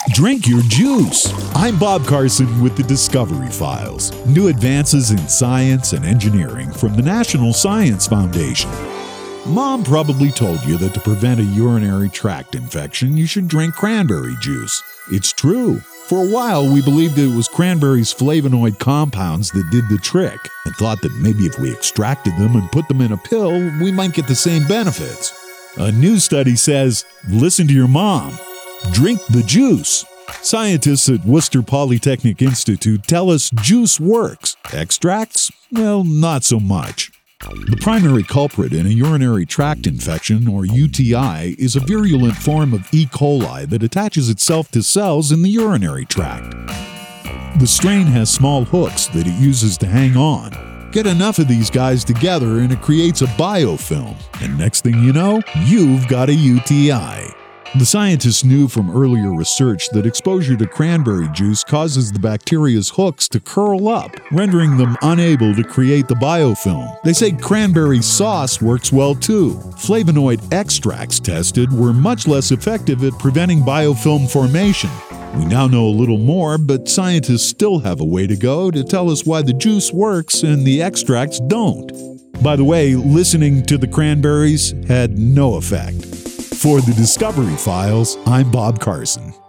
Drink your juice. I'm Bob Carson with the Discovery Files. New advances in science and engineering from the National Science Foundation. Mom probably told you that to prevent a urinary tract infection, you should drink cranberry juice. It's true. For a while, we believed it was cranberry's flavonoid compounds that did the trick, and thought that maybe if we extracted them and put them in a pill, we might get the same benefits. A new study says, listen to your mom. Drink the juice. Scientists at Worcester Polytechnic Institute tell us juice works. Extracts? Well, not so much. The primary culprit in a urinary tract infection, or UTI, is a virulent form of E. coli that attaches itself to cells in the urinary tract. The strain has small hooks that it uses to hang on. Get enough of these guys together and it creates a biofilm, and next thing you know, you've got a UTI. The scientists knew from earlier research that exposure to cranberry juice causes the bacteria's hooks to curl up, rendering them unable to create the biofilm. They say cranberry sauce works well too. Flavonoid extracts tested were much less effective at preventing biofilm formation. We now know a little more, but scientists still have a way to go to tell us why the juice works and the extracts don't. By the way, listening to the cranberries had no effect. For the Discovery Files, I'm Bob Carson.